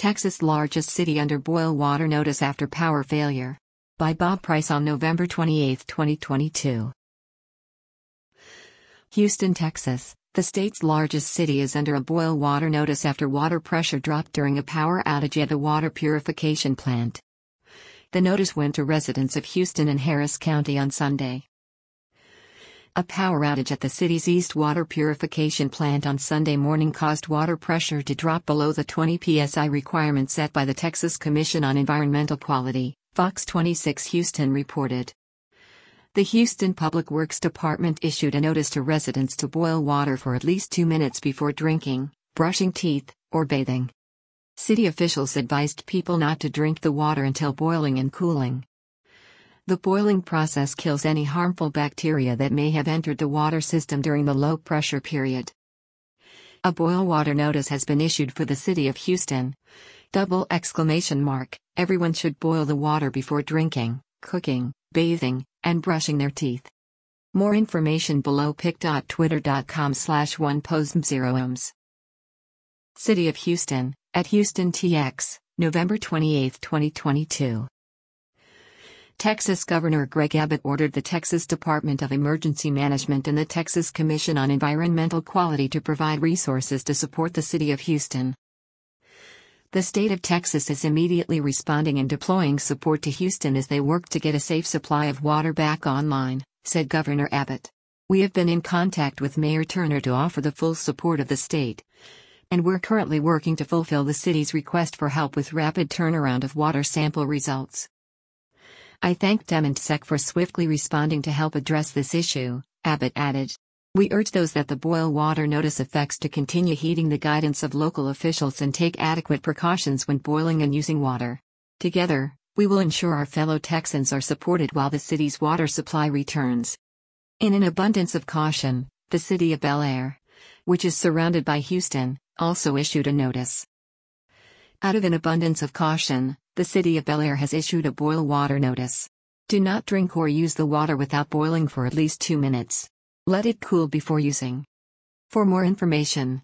Texas' largest city under boil water notice after power failure. By Bob Price on November 28, 2022. Houston, Texas. The state's largest city is under a boil water notice after water pressure dropped during a power outage at a water purification plant. The notice went to residents of Houston and Harris County on Sunday. A power outage at the city's East Water Purification Plant on Sunday morning caused water pressure to drop below the 20 psi requirement set by the Texas Commission on Environmental Quality, Fox 26 Houston reported. The Houston Public Works Department issued a notice to residents to boil water for at least 2 minutes before drinking, brushing teeth, or bathing. City officials advised people not to drink the water until boiling and cooling. The boiling process kills any harmful bacteria that may have entered the water system during the low pressure period. A boil water notice has been issued for the city of Houston. Everyone should boil the water before drinking, cooking, bathing, and brushing their teeth. More information below pic.twitter.com/1posm0ohms. City of Houston, at Houston TX, November 28, 2022. Texas Governor Greg Abbott ordered the Texas Department of Emergency Management and the Texas Commission on Environmental Quality to provide resources to support the city of Houston. The state of Texas is immediately responding and deploying support to Houston as they work to get a safe supply of water back online, said Governor Abbott. We have been in contact with Mayor Turner to offer the full support of the state, and we're currently working to fulfill the city's request for help with rapid turnaround of water sample results. I thank DEMENTSEC for swiftly responding to help address this issue, Abbott added. We urge those that the boil water notice affects to continue heeding the guidance of local officials and take adequate precautions when boiling and using water. Together, we will ensure our fellow Texans are supported while the city's water supply returns. In an abundance of caution, the city of Bel Air, which is surrounded by Houston, also issued a notice. Out of an abundance of caution, the city of Bel Air has issued a boil water notice. Do not drink or use the water without boiling for at least 2 minutes. Let it cool before using. For more information,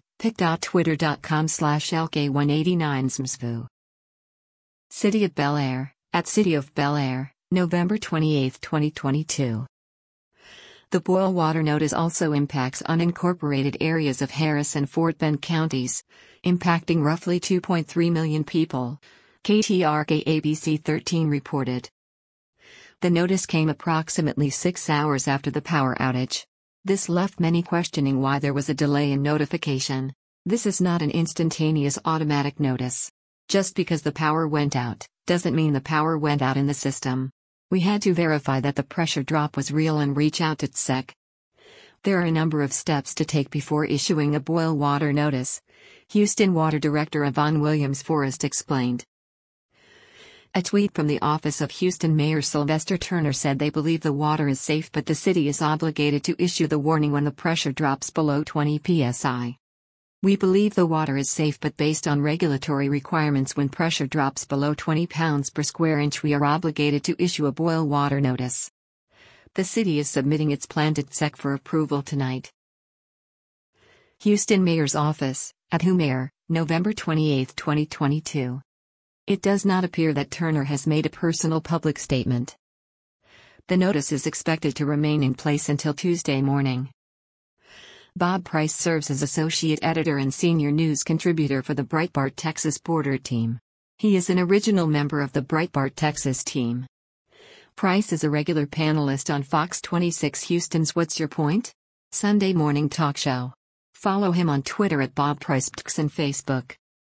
pic.twitter.com/lk189smsvu. City of Bel Air, at City of Bel Air, November 28, 2022. The boil water notice also impacts unincorporated areas of Harris and Fort Bend counties, impacting roughly 2.3 million people, KTRK ABC 13 reported. The notice came approximately 6 hours after the power outage. This left many questioning why there was a delay in notification. This is not an instantaneous automatic notice. Just because the power went out, doesn't mean the power went out in the system. We had to verify that the pressure drop was real and reach out to TSEC. There are a number of steps to take before issuing a boil water notice, Houston Water Director Yvonne Williams Forrest explained. A tweet from the office of Houston Mayor Sylvester Turner said they believe the water is safe, but the city is obligated to issue the warning when the pressure drops below 20 psi. We believe the water is safe, but based on regulatory requirements, when pressure drops below 20 pounds per square inch, we are obligated to issue a boil water notice. The city is submitting its plan to TSEC for approval tonight. Houston Mayor's Office, at Who Mayor, November 28, 2022. It does not appear that Turner has made a personal public statement. The notice is expected to remain in place until Tuesday morning. Bob Price serves as associate editor and senior news contributor for the Breitbart Texas Border Team. He is an original member of the Breitbart Texas team. Price is a regular panelist on Fox 26 Houston's What's Your Point? Sunday morning talk show. Follow him on Twitter at Bob Price and Facebook.